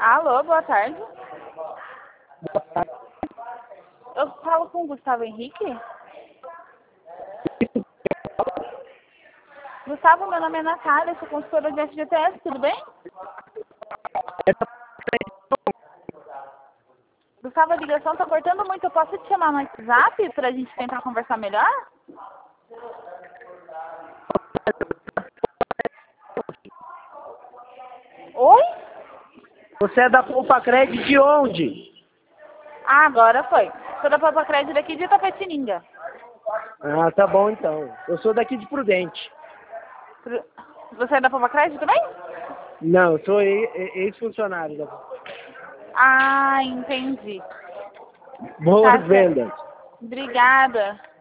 Alô, boa tarde. Eu falo com o Gustavo Henrique? Gustavo, meu nome é Natália, sou consultora de FGTS, tudo bem? Gustavo, a ligação tá cortando muito, eu posso te chamar no WhatsApp pra gente tentar conversar melhor? Oi? Você é da Poupa Cred de onde? Ah, agora foi. Sou da Papa Crédito aqui de Itapetininga. Ah, tá bom então. Eu sou daqui de Prudente. Você é da Papa Crédito também? Não, eu sou ex-funcionário da Ah, entendi. Boas Tá certo. vendas. Obrigada.